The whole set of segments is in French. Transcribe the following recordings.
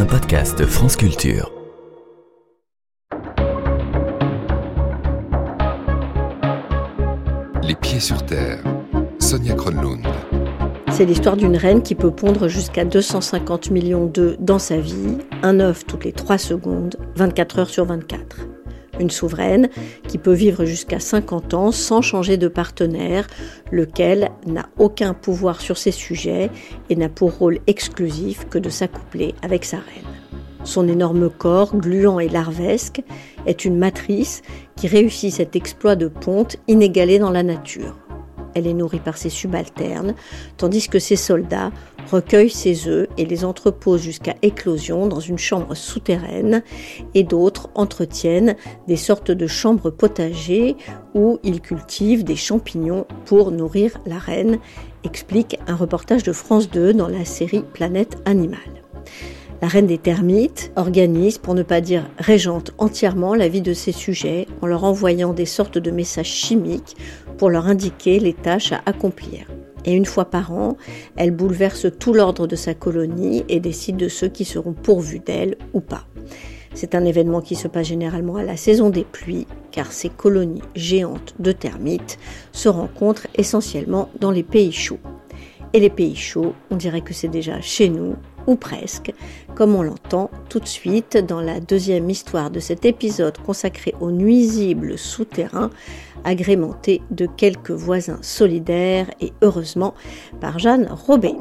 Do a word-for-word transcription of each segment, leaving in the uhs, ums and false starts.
un podcast France Culture. Les pieds sur terre, Sonia Kronlund. C'est l'histoire d'une reine qui peut pondre jusqu'à deux cent cinquante millions d'œufs dans sa vie, un œuf toutes les trois secondes, vingt-quatre heures sur vingt-quatre. Une souveraine qui peut vivre jusqu'à cinquante ans sans changer de partenaire, lequel n'a aucun pouvoir sur ses sujets et n'a pour rôle exclusif que de s'accoupler avec sa reine. Son énorme corps, gluant et larvesque, est une matrice qui réussit cet exploit de ponte inégalé dans la nature. Elle est nourrie par ses subalternes, tandis que ses soldats recueillent ses œufs et les entreposent jusqu'à éclosion dans une chambre souterraine, et d'autres entretiennent des sortes de chambres potagers où ils cultivent des champignons pour nourrir la reine, explique un reportage de France deux dans la série Planète Animale. La reine des termites organise, pour ne pas dire régente entièrement la vie de ses sujets en leur envoyant des sortes de messages chimiques pour leur indiquer les tâches à accomplir. Et une fois par an, elle bouleverse tout l'ordre de sa colonie et décide de ceux qui seront pourvus d'elle ou pas. C'est un événement qui se passe généralement à la saison des pluies, car ces colonies géantes de termites se rencontrent essentiellement dans les pays chauds. Et les pays chauds, on dirait que c'est déjà chez nous, ou presque, comme on l'entend tout de suite dans la deuxième histoire de cet épisode consacré aux nuisibles souterrains, agrémenté de quelques voisins solidaires et heureusement par Jeanne Robet.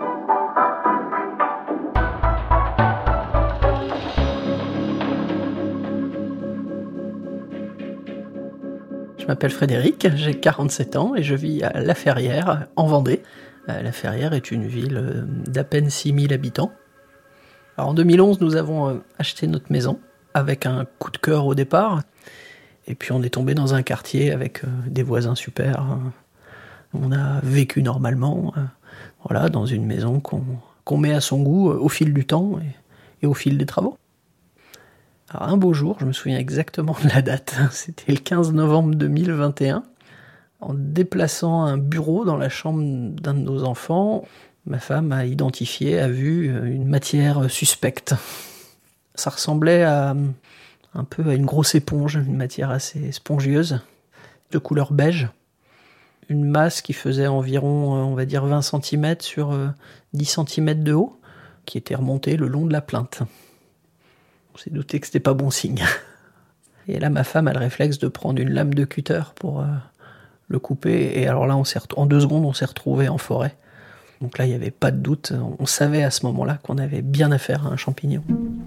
Je m'appelle Frédéric, j'ai quarante-sept ans et je vis à La Ferrière, en Vendée. La Ferrière est une ville d'à peine six mille habitants. Alors en deux mille onze, nous avons acheté notre maison avec un coup de cœur au départ. Et puis on est tombé dans un quartier avec des voisins super. On a vécu normalement, voilà, dans une maison qu'on, qu'on met à son goût au fil du temps et, et au fil des travaux. Alors un beau jour, je me souviens exactement de la date, c'était le quinze novembre deux mille vingt et un. En déplaçant un bureau dans la chambre d'un de nos enfants, ma femme a identifié, a vu une matière suspecte. Ça ressemblait à, un peu à une grosse éponge, une matière assez spongieuse, de couleur beige. Une masse qui faisait environ, on va dire, vingt centimètres sur dix centimètres de haut, qui était remontée le long de la plainte. On s'est douté que c'était pas bon signe. Et là, ma femme a le réflexe de prendre une lame de cutter pour euh, le couper. Et alors là, on s'est ret- en deux secondes, on s'est retrouvés en forêt. Donc là, il n'y avait pas de doute. On savait à ce moment-là qu'on avait bien affaire à un champignon.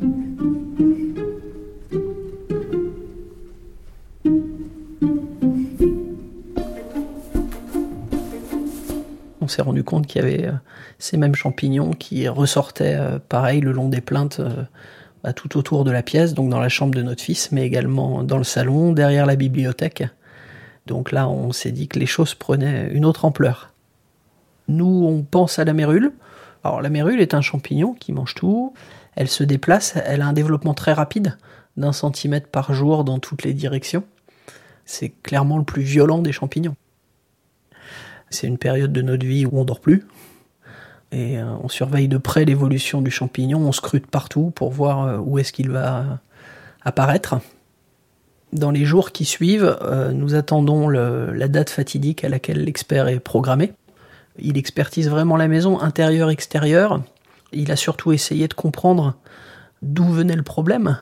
On s'est rendu compte qu'il y avait euh, ces mêmes champignons qui ressortaient euh, pareil le long des plaintes euh, bah, tout autour de la pièce, donc dans la chambre de notre fils, mais également dans le salon, derrière la bibliothèque. Donc là, on s'est dit que les choses prenaient une autre ampleur. Nous, on pense à la mérule. Alors la mérule est un champignon qui mange tout. Elle se déplace, elle a un développement très rapide, d'un centimètre par jour dans toutes les directions. C'est clairement le plus violent des champignons. C'est une période de notre vie où on dort plus. Et euh, on surveille de près l'évolution du champignon, on scrute partout pour voir euh, où est-ce qu'il va euh, apparaître. Dans les jours qui suivent, euh, nous attendons le, la date fatidique à laquelle l'expert est programmé. Il expertise vraiment la maison, intérieur-extérieur. Il a surtout essayé de comprendre d'où venait le problème.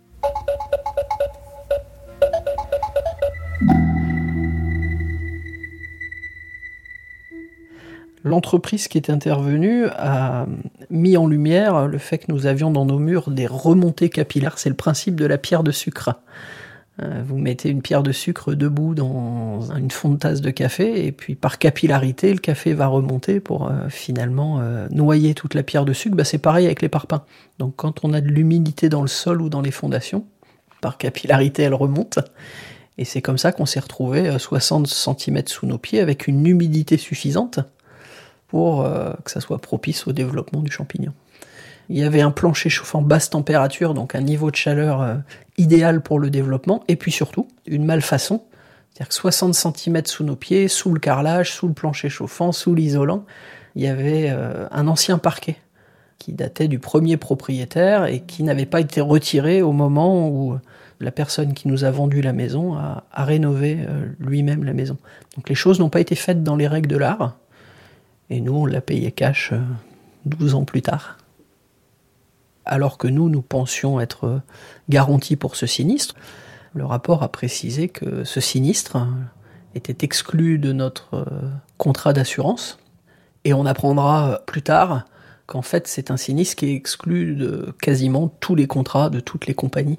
L'entreprise qui est intervenue a mis en lumière le fait que nous avions dans nos murs des remontées capillaires. C'est le principe de la pierre de sucre. Vous mettez une pierre de sucre debout dans une fond de tasse de café et puis par capillarité, le café va remonter pour euh, finalement euh, noyer toute la pierre de sucre. Bah, c'est pareil avec les parpaings. Donc quand on a de l'humidité dans le sol ou dans les fondations, par capillarité, elle remonte. Et c'est comme ça qu'on s'est retrouvé soixante centimètres sous nos pieds avec une humidité suffisante pour euh, que ça soit propice au développement du champignon. Il y avait un plancher chauffant basse température, donc un niveau de chaleur euh, idéal pour le développement, et puis surtout, une malfaçon, c'est-à-dire que soixante centimètres sous nos pieds, sous le carrelage, sous le plancher chauffant, sous l'isolant, il y avait euh, un ancien parquet qui datait du premier propriétaire et qui n'avait pas été retiré au moment où la personne qui nous a vendu la maison a, a rénové euh, lui-même la maison. Donc les choses n'ont pas été faites dans les règles de l'art, et nous, on l'a payé cash euh, douze ans plus tard. Alors que nous, nous pensions être euh, garantis pour ce sinistre, le rapport a précisé que ce sinistre était exclu de notre euh, contrat d'assurance, et on apprendra plus tard qu'en fait c'est un sinistre qui est exclu de quasiment tous les contrats de toutes les compagnies.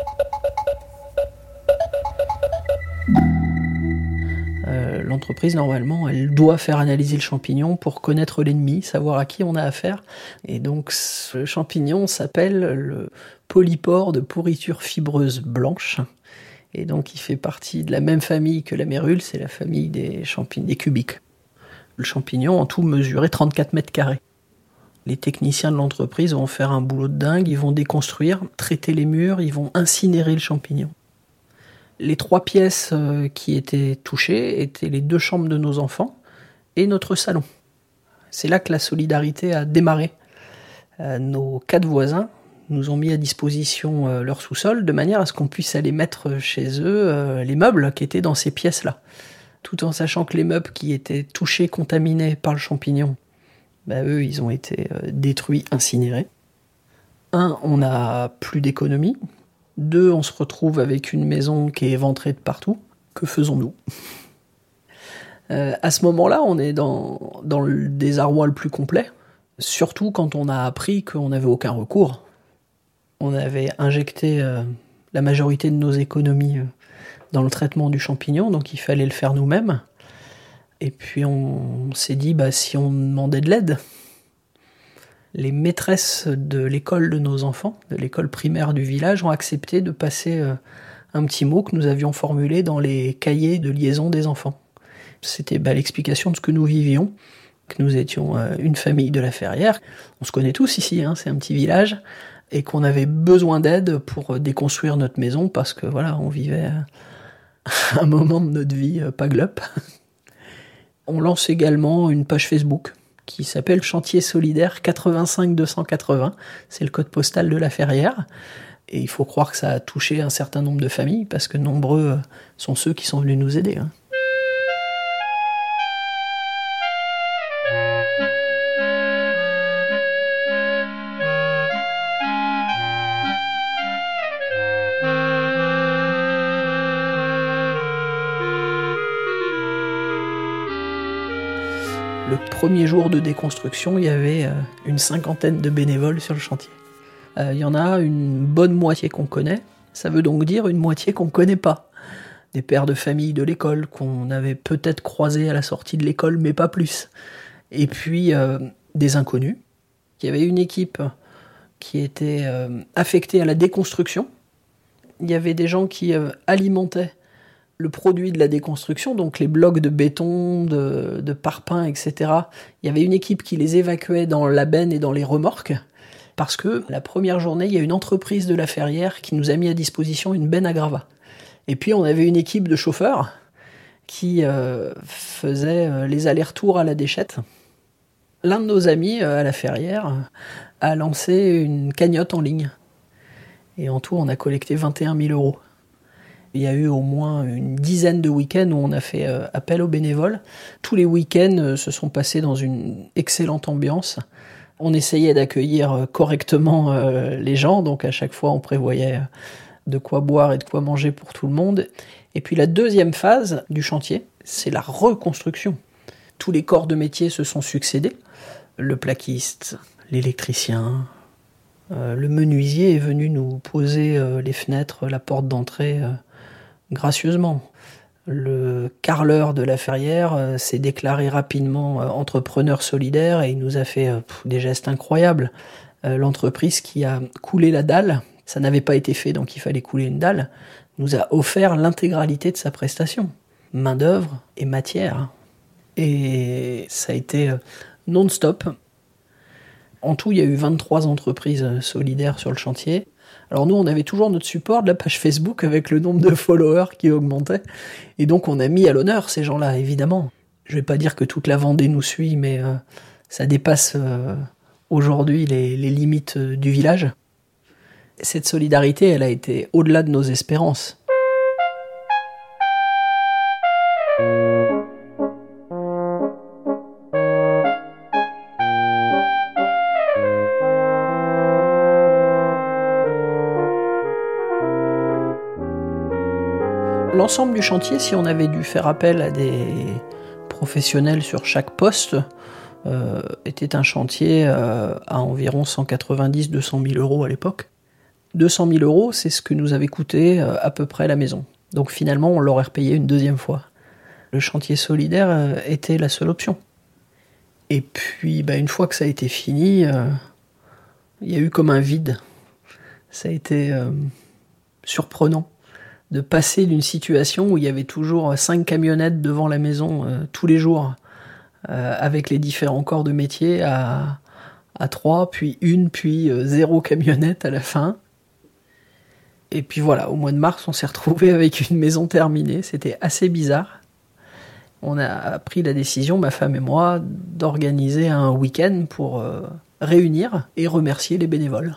Euh, l'entreprise, normalement, elle doit faire analyser le champignon pour connaître l'ennemi, savoir à qui on a affaire. Et donc, ce champignon s'appelle le polypore de pourriture fibreuse blanche. Et donc, il fait partie de la même famille que la mérule, c'est la famille des champignons, des cubiques. Le champignon, en tout, mesurait trente-quatre mètres carrés. Les techniciens de l'entreprise vont faire un boulot de dingue, ils vont déconstruire, traiter les murs, ils vont incinérer le champignon. Les trois pièces qui étaient touchées étaient les deux chambres de nos enfants et notre salon. C'est là que la solidarité a démarré. Nos quatre voisins nous ont mis à disposition leur sous-sol de manière à ce qu'on puisse aller mettre chez eux les meubles qui étaient dans ces pièces-là. Tout en sachant que les meubles qui étaient touchés, contaminés par le champignon, bah eux, ils ont été détruits, incinérés. Un, on n'a plus d'économie. Deux, on se retrouve avec une maison qui est éventrée de partout. Que faisons-nous ? euh, À ce moment-là, on est dans, dans le désarroi le plus complet, surtout quand on a appris qu'on n'avait aucun recours. On avait injecté euh, la majorité de nos économies euh, dans le traitement du champignon, donc il fallait le faire nous-mêmes. Et puis on, on s'est dit, bah, si on demandait de l'aide, les maîtresses de l'école de nos enfants, de l'école primaire du village, ont accepté de passer euh, un petit mot que nous avions formulé dans les cahiers de liaison des enfants. C'était bah, l'explication de ce que nous vivions, que nous étions euh, une famille de la Ferrière. On se connaît tous ici, hein, c'est un petit village, et qu'on avait besoin d'aide pour déconstruire notre maison parce que voilà, on vivait un moment de notre vie euh, pas glup. On lance également une page Facebook qui s'appelle Chantier Solidaire quatre-vingt-cinq deux cent quatre-vingts. C'est le code postal de la Ferrière. Et il faut croire que ça a touché un certain nombre de familles, parce que nombreux sont ceux qui sont venus nous aider. Hein. Le premier jour de déconstruction, il y avait une cinquantaine de bénévoles sur le chantier. Euh, il y en a une bonne moitié qu'on connaît, ça veut donc dire une moitié qu'on ne connaît pas. Des pères de famille de l'école qu'on avait peut-être croisés à la sortie de l'école, mais pas plus. Et puis euh, des inconnus. Il y avait une équipe qui était euh, affectée à la déconstruction. Il y avait des gens qui euh, alimentaient le produit de la déconstruction, donc les blocs de béton, de, de parpaing, et cetera. Il y avait une équipe qui les évacuait dans la benne et dans les remorques, parce que la première journée, il y a une entreprise de la Ferrière qui nous a mis à disposition une benne à gravats. Et puis on avait une équipe de chauffeurs qui euh, faisait euh, les allers-retours à la déchette. L'un de nos amis euh, à la Ferrière a lancé une cagnotte en ligne. Et en tout, on a collecté vingt et un mille euros. Il y a eu au moins une dizaine de week-ends où on a fait euh, appel aux bénévoles. Tous les week-ends euh, se sont passés dans une excellente ambiance. On essayait d'accueillir euh, correctement euh, les gens, donc à chaque fois on prévoyait euh, de quoi boire et de quoi manger pour tout le monde. Et puis la deuxième phase du chantier, c'est la reconstruction. Tous les corps de métier se sont succédés. Le plaquiste, l'électricien, euh, le menuisier est venu nous poser euh, les fenêtres, la porte d'entrée euh, gracieusement. Le carreleur de la Ferrière euh, s'est déclaré rapidement euh, entrepreneur solidaire et il nous a fait euh, pff, des gestes incroyables. Euh, l'entreprise qui a coulé la dalle, ça n'avait pas été fait donc il fallait couler une dalle, nous a offert l'intégralité de sa prestation. Main-d'œuvre et matière. Et ça a été euh, non-stop. En tout, il y a eu vingt-trois entreprises solidaires sur le chantier. Alors nous, on avait toujours notre support de la page Facebook avec le nombre de followers qui augmentait. Et donc, on a mis à l'honneur ces gens-là, évidemment. Je vais pas dire que toute la Vendée nous suit, mais euh, ça dépasse euh, aujourd'hui les, les limites du village. Cette solidarité, elle a été au-delà de nos espérances. L'ensemble du chantier, si on avait dû faire appel à des professionnels sur chaque poste, euh, était un chantier euh, à environ cent quatre-vingt-dix à deux cent mille euros à l'époque. deux cent mille euros, c'est ce que nous avait coûté euh, à peu près la maison. Donc finalement, on l'aurait repayé une deuxième fois. Le chantier solidaire euh, était la seule option. Et puis, bah, une fois que ça a été fini, euh, il y a eu comme un vide. Ça a été euh, surprenant de passer d'une situation où il y avait toujours cinq camionnettes devant la maison euh, tous les jours, euh, avec les différents corps de métier, à, à trois, puis une, puis euh, zéro camionnette à la fin. Et puis voilà, au mois de mars, on s'est retrouvé avec une maison terminée. C'était assez bizarre. On a pris la décision, ma femme et moi, d'organiser un week-end pour euh, réunir et remercier les bénévoles.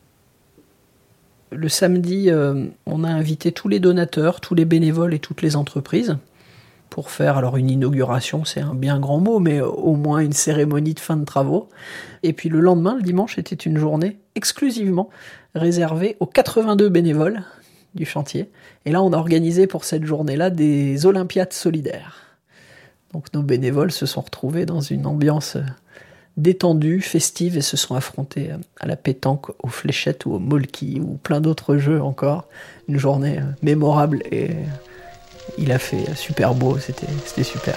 Le samedi, euh, on a invité tous les donateurs, tous les bénévoles et toutes les entreprises pour faire, alors une inauguration, c'est un bien grand mot, mais au moins une cérémonie de fin de travaux. Et puis le lendemain, le dimanche, était une journée exclusivement réservée aux quatre-vingt-deux bénévoles du chantier. Et là, on a organisé pour cette journée-là des Olympiades solidaires. Donc nos bénévoles se sont retrouvés dans une ambiance détendus, festifs, et se sont affrontés à la pétanque, aux fléchettes ou au molki ou plein d'autres jeux encore. Une journée mémorable et il a fait super beau, c'était, c'était super.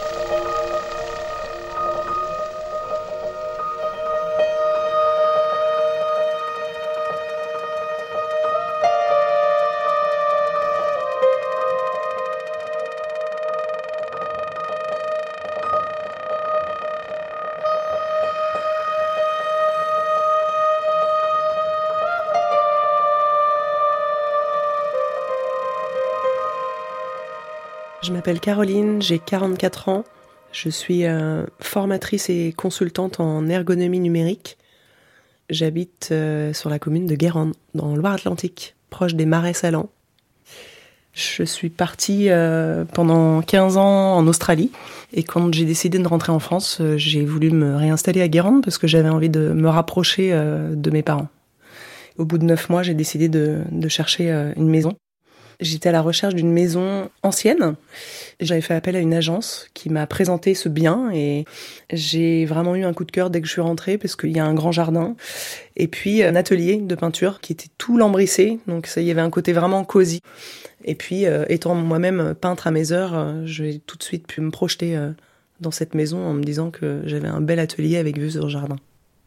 Je m'appelle Caroline, j'ai quarante-quatre ans. Je suis euh, formatrice et consultante en ergonomie numérique. J'habite euh, sur la commune de Guérande, dans Loire-Atlantique, proche des Marais Salants. Je suis partie euh, pendant quinze ans en Australie. Et quand j'ai décidé de rentrer en France, euh, j'ai voulu me réinstaller à Guérande parce que j'avais envie de me rapprocher euh, de mes parents. Au bout de neuf mois, j'ai décidé de, de chercher euh, une maison. J'étais à la recherche d'une maison ancienne. J'avais fait appel à une agence qui m'a présenté ce bien et j'ai vraiment eu un coup de cœur dès que je suis rentrée parce qu'il y a un grand jardin et puis un atelier de peinture qui était tout lambrissé, donc ça, il y avait un côté vraiment cosy. Et puis, euh, étant moi-même peintre à mes heures, euh, j'ai tout de suite pu me projeter euh, dans cette maison en me disant que j'avais un bel atelier avec vue sur le jardin.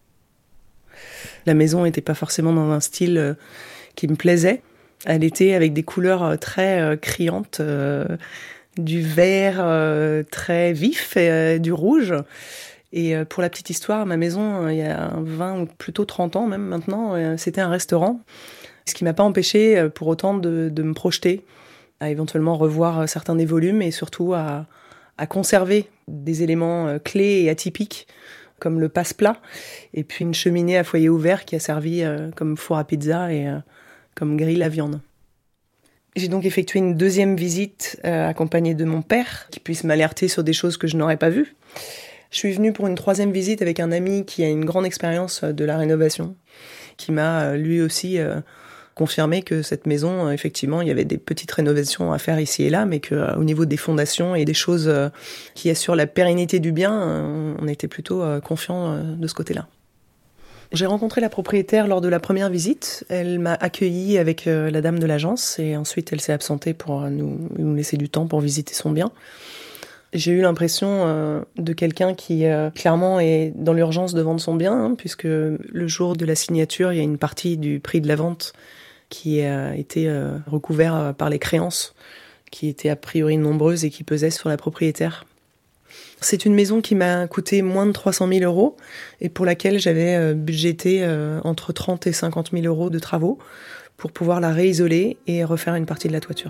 La maison n'était pas forcément dans un style euh, qui me plaisait. Elle était avec des couleurs très euh, criantes, euh, du vert euh, très vif et euh, du rouge. Et euh, pour la petite histoire, ma maison, euh, il y a vingt ou plutôt trente ans même maintenant, euh, c'était un restaurant. Ce qui m'a pas empêché euh, pour autant de, de me projeter, à éventuellement revoir certains des volumes et surtout à, à conserver des éléments euh, clés et atypiques comme le passe-plat et puis une cheminée à foyer ouvert qui a servi euh, comme four à pizza et euh, comme grille à viande. J'ai donc effectué une deuxième visite euh, accompagnée de mon père, qui puisse m'alerter sur des choses que je n'aurais pas vues. Je suis venue pour une troisième visite avec un ami qui a une grande expérience de la rénovation, qui m'a euh, lui aussi euh, confirmé que cette maison, euh, effectivement, il y avait des petites rénovations à faire ici et là, mais qu'au euh, niveau des fondations et des choses euh, qui assurent la pérennité du bien, euh, on était plutôt euh, confiants euh, de ce côté-là. J'ai rencontré la propriétaire lors de la première visite. Elle m'a accueillie avec euh, la dame de l'agence et ensuite elle s'est absentée pour nous, nous laisser du temps pour visiter son bien. J'ai eu l'impression euh, de quelqu'un qui euh, clairement est dans l'urgence de vendre son bien, hein, puisque le jour de la signature, il y a une partie du prix de la vente qui a été euh, recouvert par les créances, qui étaient a priori nombreuses et qui pesaient sur la propriétaire. C'est une maison qui m'a coûté moins de trois cent mille euros et pour laquelle j'avais budgété entre trente et cinquante mille euros de travaux pour pouvoir la réisoler et refaire une partie de la toiture.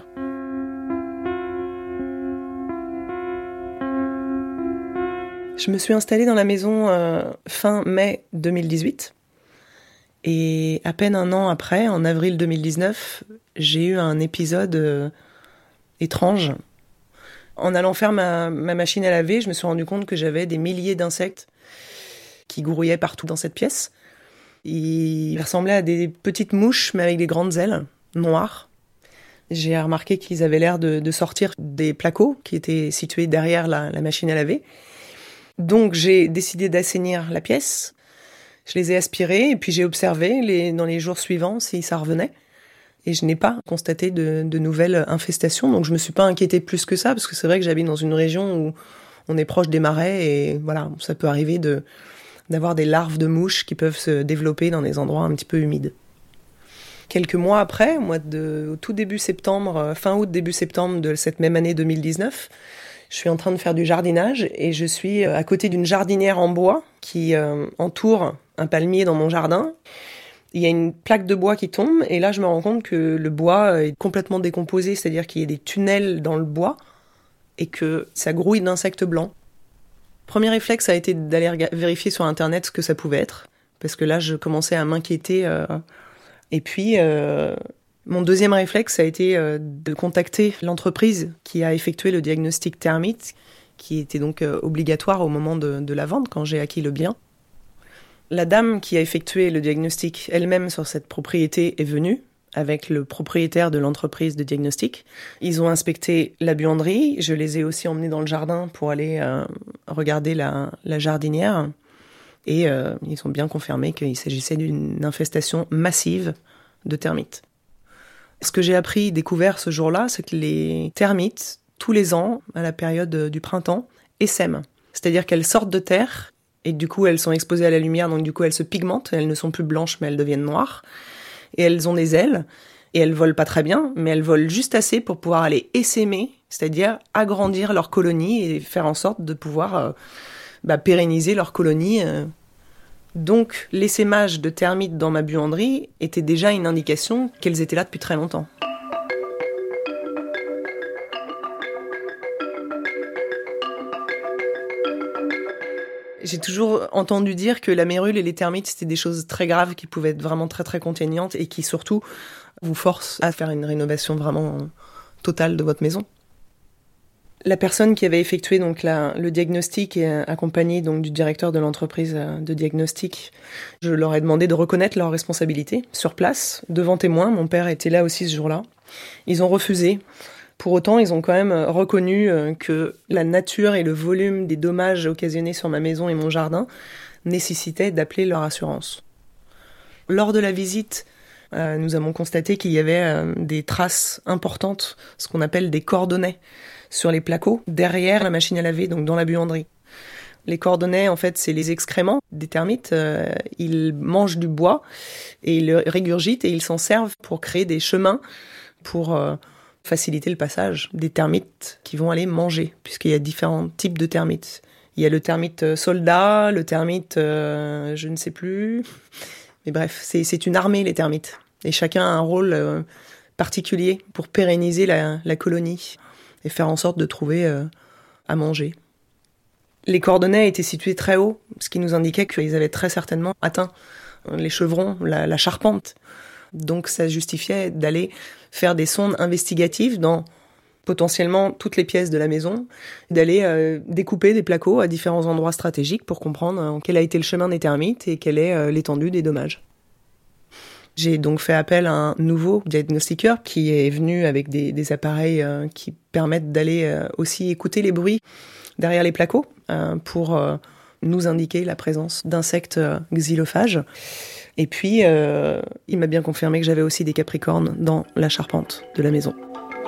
Je me suis installée dans la maison euh, fin mai deux mille dix-huit. Et à peine un an après, en avril deux mille dix-neuf, j'ai eu un épisode euh, étrange. En allant faire ma, ma machine à laver, je me suis rendu compte que j'avais des milliers d'insectes qui grouillaient partout dans cette pièce. Ils ressemblaient à des petites mouches, mais avec des grandes ailes noires. J'ai remarqué qu'ils avaient l'air de, de sortir des placos qui étaient situés derrière la, la machine à laver. Donc j'ai décidé d'assainir la pièce. Je les ai aspirés et puis j'ai observé les, dans les jours suivants si ça revenait. Et je n'ai pas constaté de, de nouvelles infestations, donc je me suis pas inquiétée plus que ça, parce que c'est vrai que j'habite dans une région où on est proche des marais et voilà, ça peut arriver de, d'avoir des larves de mouches qui peuvent se développer dans des endroits un petit peu humides. Quelques mois après, au, mois de, au tout début septembre, fin août, début septembre de cette même année deux mille dix-neuf, je suis en train de faire du jardinage et je suis à côté d'une jardinière en bois qui euh, entoure un palmier dans mon jardin. Il y a une plaque de bois qui tombe et là je me rends compte que le bois est complètement décomposé, c'est-à-dire qu'il y a des tunnels dans le bois et que ça grouille d'insectes blancs. Premier réflexe a été d'aller rega- vérifier sur internet ce que ça pouvait être, parce que là je commençais à m'inquiéter. Euh, et puis euh, mon deuxième réflexe a été euh, de contacter l'entreprise qui a effectué le diagnostic termite, qui était donc euh, obligatoire au moment de, de la vente quand j'ai acquis le bien. La dame qui a effectué le diagnostic elle-même sur cette propriété est venue avec le propriétaire de l'entreprise de diagnostic. Ils ont inspecté la buanderie. Je les ai aussi emmenés dans le jardin pour aller euh, regarder la, la jardinière. Et euh, ils ont bien confirmé qu'il s'agissait d'une infestation massive de termites. Ce que j'ai appris, découvert ce jour-là, c'est que les termites, tous les ans, à la période du printemps, essaiment. C'est-à-dire qu'elles sortent de terre. Et du coup, elles sont exposées à la lumière, donc du coup, elles se pigmentent. Elles ne sont plus blanches, mais elles deviennent noires. Et elles ont des ailes, et elles volent pas très bien, mais elles volent juste assez pour pouvoir aller essaimer, c'est-à-dire agrandir leur colonie et faire en sorte de pouvoir euh, bah, pérenniser leur colonie. Euh. Donc, l'essaimage de termites dans ma buanderie était déjà une indication qu'elles étaient là depuis très longtemps. J'ai toujours entendu dire que la mérule et les termites, c'était des choses très graves qui pouvaient être vraiment très très contraignantes et qui surtout vous forcent à faire une rénovation vraiment totale de votre maison. La personne qui avait effectué donc la, le diagnostic et accompagnée donc du directeur de l'entreprise de diagnostic, je leur ai demandé de reconnaître leurs responsabilités sur place, devant témoins. Mon père était là aussi ce jour-là. Ils ont refusé. Pour autant, ils ont quand même reconnu que la nature et le volume des dommages occasionnés sur ma maison et mon jardin nécessitaient d'appeler leur assurance. Lors de la visite, euh, nous avons constaté qu'il y avait euh, des traces importantes, ce qu'on appelle des cordonnets, sur les placos, derrière la machine à laver, donc dans la buanderie. Les cordonnets, en fait, c'est les excréments des termites. Euh, ils mangent du bois et ils le régurgitent et ils s'en servent pour créer des chemins pour euh, faciliter le passage des termites qui vont aller manger, puisqu'il y a différents types de termites. Il y a le termite soldat, le termite euh, je ne sais plus. Mais bref, c'est, c'est une armée, les termites. Et chacun a un rôle euh, particulier pour pérenniser la, la colonie et faire en sorte de trouver euh, à manger. Les cordonnets étaient situés très haut, ce qui nous indiquait qu'ils avaient très certainement atteint les chevrons, la, la charpente. Donc ça justifiait d'aller faire des sondes investigatives dans potentiellement toutes les pièces de la maison, d'aller euh, découper des placos à différents endroits stratégiques pour comprendre euh, quel a été le chemin des termites et quelle est euh, l'étendue des dommages. J'ai donc fait appel à un nouveau diagnostiqueur qui est venu avec des, des appareils euh, qui permettent d'aller euh, aussi écouter les bruits derrière les placos euh, pour euh, nous indiquer la présence d'insectes euh, xylophages. Et puis, euh, il m'a bien confirmé que j'avais aussi des capricornes dans la charpente de la maison.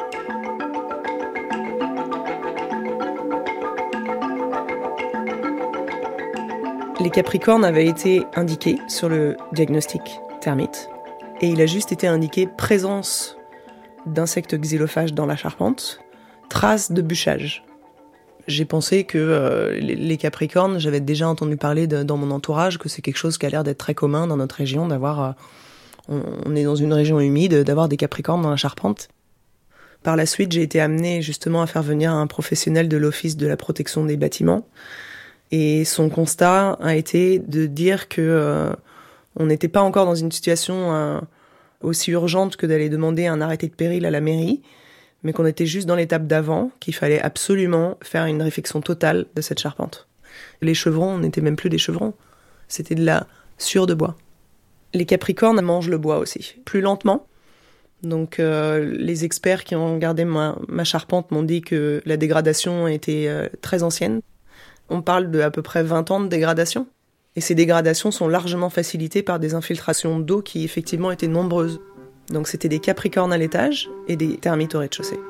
Les capricornes avaient été indiqués sur le diagnostic termite. Et il a juste été indiqué présence d'insectes xylophages dans la charpente, traces de bûchage. J'ai pensé que euh, les Capricornes, j'avais déjà entendu parler de, dans mon entourage, que c'est quelque chose qui a l'air d'être très commun dans notre région, d'avoir, euh, on, on est dans une région humide, d'avoir des Capricornes dans la charpente. Par la suite, j'ai été amenée justement à faire venir un professionnel de l'Office de la protection des bâtiments, Et son constat a été de dire que euh, on n'était pas encore dans une situation euh, aussi urgente que d'aller demander un arrêté de péril à la mairie, mais qu'on était juste dans l'étape d'avant, qu'il fallait absolument faire une réfection totale de cette charpente. Les chevrons n'étaient même plus des chevrons, c'était de la sciure de bois. Les capricornes mangent le bois aussi, plus lentement. Donc euh, les experts qui ont regardé ma, ma charpente m'ont dit que la dégradation était euh, très ancienne. On parle de à peu près vingt ans de dégradation. Et ces dégradations sont largement facilitées par des infiltrations d'eau qui effectivement étaient nombreuses. Donc c'était des capricornes à l'étage et des termites au rez-de-chaussée.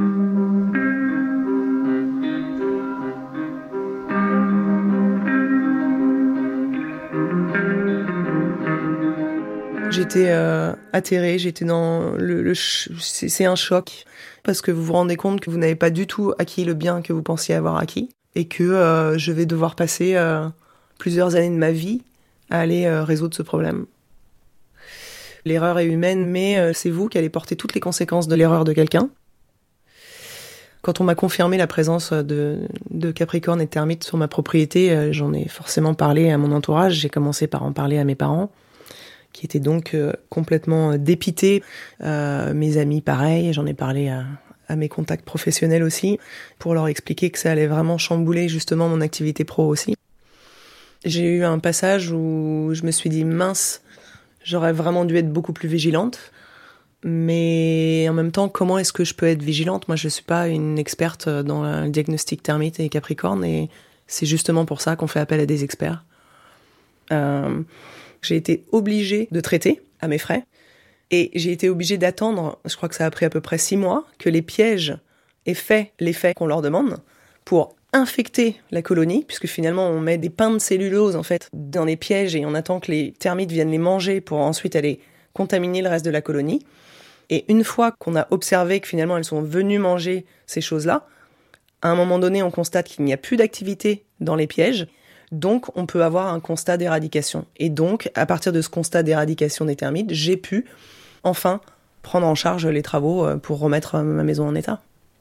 J'étais euh, atterrée, j'étais dans le, le ch- c'est, c'est un choc parce que vous vous rendez compte que vous n'avez pas du tout acquis le bien que vous pensiez avoir acquis et que euh, je vais devoir passer euh, plusieurs années de ma vie à aller euh, résoudre ce problème. L'erreur est humaine, mais euh, c'est vous qui allez porter toutes les conséquences de l'erreur de quelqu'un. Quand on m'a confirmé la présence de, de Capricorne et de termites sur ma propriété, euh, j'en ai forcément parlé à mon entourage. J'ai commencé par en parler à mes parents, qui étaient donc euh, complètement dépités. Euh, mes amis, pareil, j'en ai parlé à, à mes contacts professionnels aussi, pour leur expliquer que ça allait vraiment chambouler justement mon activité pro aussi. J'ai eu un passage où je me suis dit, mince, j'aurais vraiment dû être beaucoup plus vigilante. Mais en même temps, comment est-ce que je peux être vigilante ? Moi, je ne suis pas une experte dans le diagnostic termite et capricorne, et c'est justement pour ça qu'on fait appel à des experts. Euh, j'ai été obligée de traiter à mes frais, et j'ai été obligée d'attendre, je crois que ça a pris à peu près six mois, que les pièges aient fait l'effet qu'on leur demande pour infecter la colonie, puisque finalement on met des pains de cellulose en fait dans les pièges et on attend que les termites viennent les manger pour ensuite aller contaminer le reste de la colonie. Et une fois qu'on a observé que finalement elles sont venues manger ces choses-là, à un moment donné on constate qu'il n'y a plus d'activité dans les pièges, donc on peut avoir un constat d'éradication. Et donc à partir de ce constat d'éradication des termites, j'ai pu enfin prendre en charge les travaux pour remettre ma maison en état.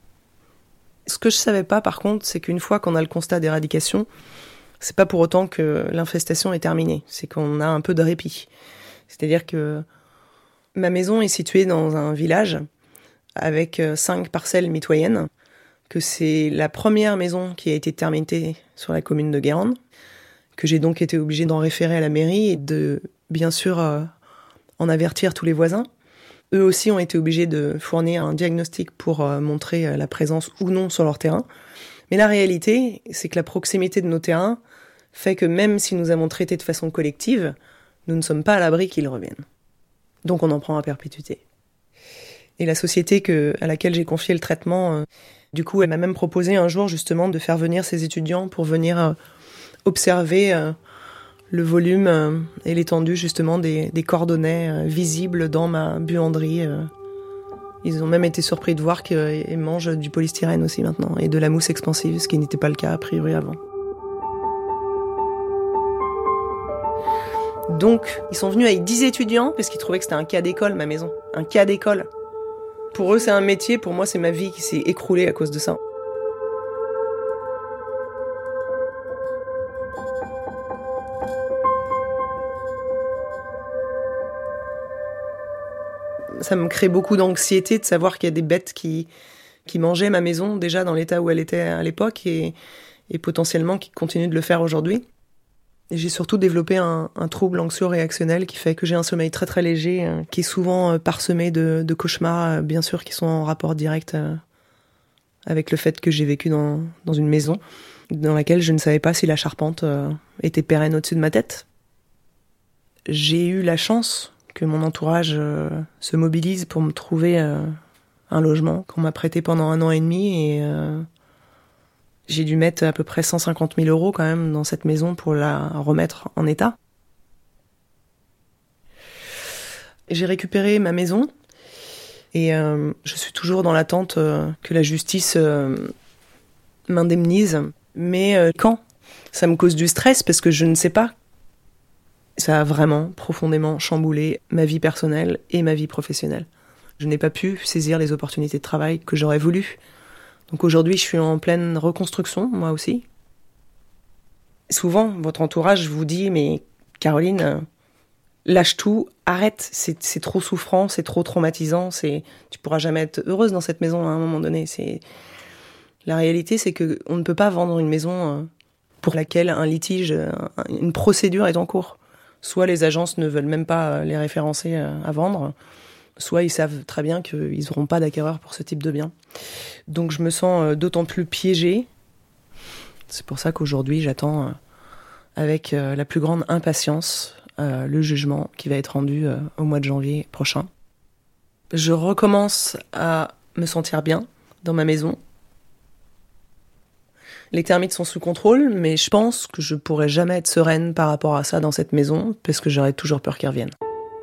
Ce que je savais pas, par contre, c'est qu'une fois qu'on a le constat d'éradication, c'est pas pour autant que l'infestation est terminée. C'est qu'on a un peu de répit. C'est-à-dire que ma maison est située dans un village avec cinq parcelles mitoyennes, que c'est la première maison qui a été terminée sur la commune de Guérande, que j'ai donc été obligée d'en référer à la mairie et de, bien sûr, euh, en avertir tous les voisins. Eux aussi ont été obligés de fournir un diagnostic pour euh, montrer euh, la présence ou non sur leur terrain. Mais la réalité, c'est que la proximité de nos terrains fait que même si nous avons traité de façon collective, nous ne sommes pas à l'abri qu'ils reviennent. Donc on en prend à perpétuité. Et la société que, à laquelle j'ai confié le traitement, euh, du coup, elle m'a même proposé un jour justement de faire venir ses étudiants pour venir euh, observer euh, le volume euh, et l'étendue justement des, des cordonnets euh, visibles dans ma buanderie. Euh. Ils ont même été surpris de voir qu'ils mangent du polystyrène aussi maintenant et de la mousse expansive, ce qui n'était pas le cas a priori avant. Donc, ils sont venus avec dix étudiants parce qu'ils trouvaient que c'était un cas d'école, ma maison. Un cas d'école. Pour eux, c'est un métier. Pour moi, c'est ma vie qui s'est écroulée à cause de ça. Ça me crée beaucoup d'anxiété de savoir qu'il y a des bêtes qui, qui mangeaient ma maison déjà dans l'état où elle était à l'époque et, et potentiellement qui continuent de le faire aujourd'hui. Et j'ai surtout développé un, un trouble anxio-réactionnel qui fait que j'ai un sommeil très très léger, euh, qui est souvent euh, parsemé de, de cauchemars, euh, bien sûr, qui sont en rapport direct euh, avec le fait que j'ai vécu dans, dans une maison dans laquelle je ne savais pas si la charpente euh, était pérenne au-dessus de ma tête. J'ai eu la chance que mon entourage euh, se mobilise pour me trouver euh, un logement qu'on m'a prêté pendant un an et demi et euh, j'ai dû mettre à peu près cent cinquante mille euros quand même dans cette maison pour la remettre en état. J'ai récupéré ma maison et euh, je suis toujours dans l'attente euh, que la justice euh, m'indemnise. Mais euh, quand ? Ça me cause du stress parce que je ne sais pas. Ça a vraiment profondément chamboulé ma vie personnelle et ma vie professionnelle. Je n'ai pas pu saisir les opportunités de travail que j'aurais voulu. Donc aujourd'hui, je suis en pleine reconstruction, moi aussi. Souvent, votre entourage vous dit « Mais Caroline, euh, lâche tout, arrête, c'est, c'est trop souffrant, c'est trop traumatisant, c'est, tu pourras jamais être heureuse dans cette maison à un moment donné. » C'est... La réalité, c'est qu'on ne peut pas vendre une maison euh, pour laquelle un litige, euh, une procédure est en cours. Soit les agences ne veulent même pas les référencer euh, à vendre, soit ils savent très bien qu'ils n'auront pas d'acquéreur pour ce type de bien. Donc je me sens euh, d'autant plus piégée. C'est pour ça qu'aujourd'hui, j'attends euh, avec euh, la plus grande impatience euh, le jugement qui va être rendu euh, au mois de janvier prochain. Je recommence à me sentir bien dans ma maison. Les termites sont sous contrôle, mais je pense que je pourrai jamais être sereine par rapport à ça dans cette maison, parce que j'aurai toujours peur qu'ils reviennent.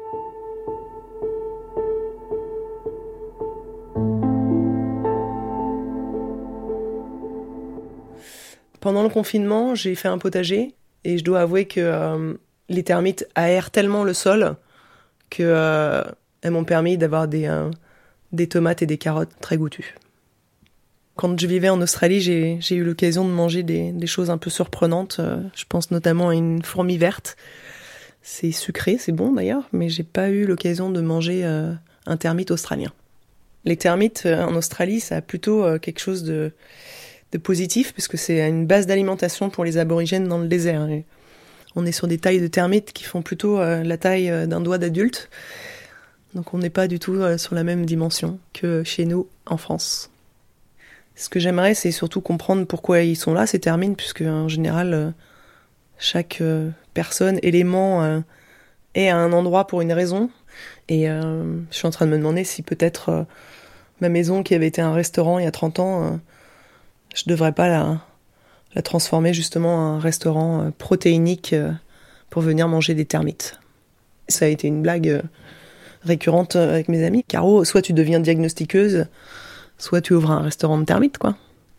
Pendant le confinement, j'ai fait un potager et je dois avouer que euh, les termites aèrent tellement le sol que euh, elles m'ont permis d'avoir des, euh, des tomates et des carottes très goûtues. Quand je vivais en Australie, j'ai, j'ai eu l'occasion de manger des, des choses un peu surprenantes. Euh, je pense notamment à une fourmi verte. C'est sucré, c'est bon d'ailleurs, mais j'ai pas eu l'occasion de manger euh, un termite australien. Les termites euh, en Australie, ça a plutôt euh, quelque chose de... de positif, puisque c'est une base d'alimentation pour les aborigènes dans le désert. Et on est sur des tailles de termites qui font plutôt euh, la taille euh, d'un doigt d'adulte. Donc on n'est pas du tout euh, sur la même dimension que chez nous en France. Ce que j'aimerais, c'est surtout comprendre pourquoi ils sont là, ces termites, puisque en général, euh, chaque euh, personne, élément, euh, est à un endroit pour une raison. Et euh, je suis en train de me demander si peut-être euh, ma maison, qui avait été un restaurant il y a trente ans, euh, je devrais pas la, la transformer justement en un restaurant euh, protéinique euh, pour venir manger des termites. Ça a été une blague euh, récurrente avec mes amis. Caro, soit tu deviens diagnostiqueuse, soit tu ouvres un restaurant de termites, quoi.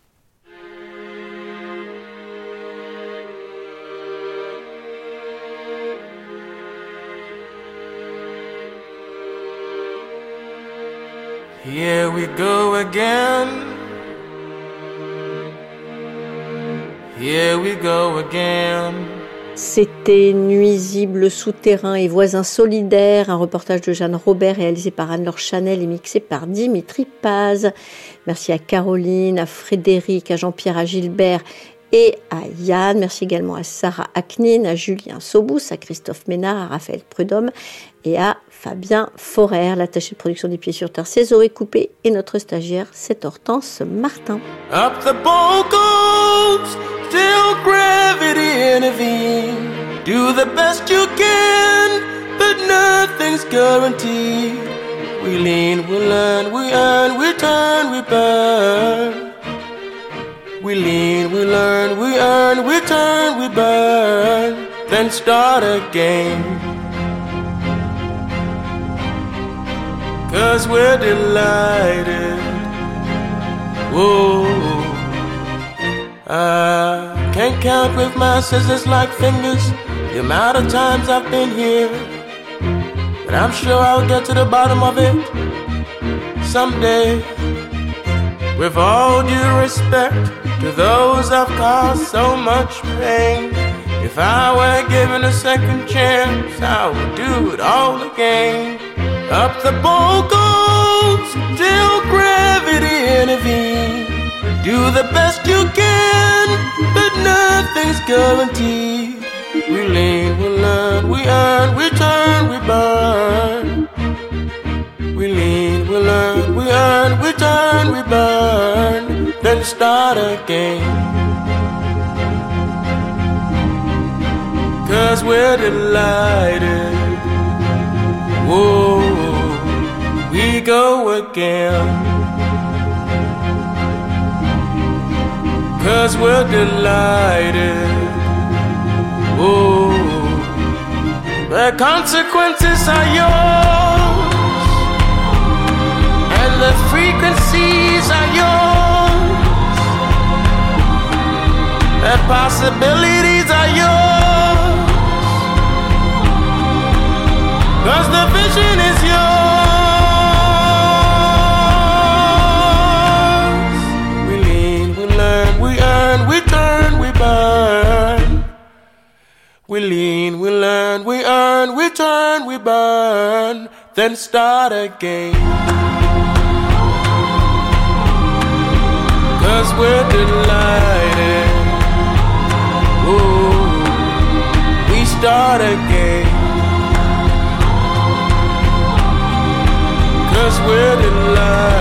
Here we go again. Here we go again. C'était Nuisible souterrain et voisins solidaires, un reportage de Jeanne Robert réalisé par Anne-Laure Chanel et mixé par Dimitri Paz. Merci à Caroline, à Frédéric, à Jean-Pierre, à Gilbert et à Yann. Merci également à Sarah Aknin, à Julien Sobous, à Christophe Ménard, à Raphaël Prudhomme et à Fabien Forer. L'attaché de production des Pieds sur Terre, c'est Zoé Coupé, et notre stagiaire, c'est Hortense Martin. Up the boat goes, till gravity intervene. Do the best you can, but nothing's guaranteed. We lean, we learn, we earn, we turn, we burn. We lean, we learn, we earn, we turn, we burn. Then start again. 'Cause we're delighted. Whoa, I can't count with my scissors like fingers the amount of times I've been here, but I'm sure I'll get to the bottom of it someday. With all due respect to those I've caused so much pain, if I were given a second chance, I would do it all again. Up the boat goes till gravity intervenes. Do the best you can, but nothing's guaranteed. We lean, we learn, we earn, we turn, we burn. We lean, we learn, we earn, we turn, we burn. Then start again. 'Cause we're delighted. Whoa, we go again. 'Cause we're delighted. Whoa, the consequences are yours, and the frequencies are yours. The possibilities are yours. 'Cause the vision is yours. We lean, we learn, we earn, we turn, we burn. burn, then start again. Cause we're delighted. Ooh, we start again. Cause we're delighted.